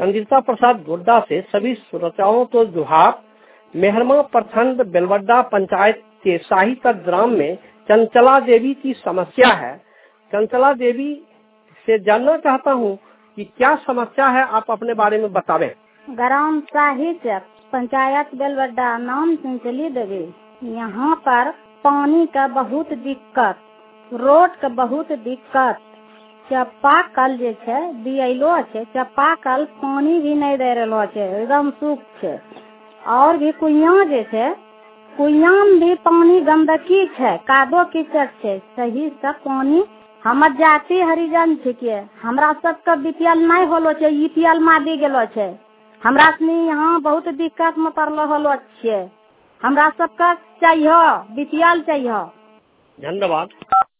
चंद्रिका प्रसाद गोड्डा से सभी श्रोताओं को जोहार। मेहरमा प्रखंड बेलवड्डा पंचायत के शाहीतट ग्राम में चंचला देवी की समस्या है। चंचला देवी से जानना चाहता हूँ कि क्या समस्या है, आप अपने बारे में बतावें। ग्राम शाहीतट पंचायत बेलवड्डा, नाम चंचली देवी। यहाँ पर पानी का बहुत दिक्कत, रोड का बहुत दिक्कत, चापाकल जे छै दियलो छै, चापाकल पानी भी नहीं दे रहलो छै, एकदम सूख छै। और भी कुइयां जे छै, कुइयां में भी पानी गंदगी छै, कादो कीचड़ छै, सही से पानी। हमर जाति हरिजन छिके, हमरा सबके बीपीएल नहीं होलो छै, ईपीएल मारी गेलो छै। हमरा सनी यहाँ बहुत दिक्कत में पड़लो होलो छिये। हमरा सबका चाहिए बीपीएल चाहिए। धन्यवाद।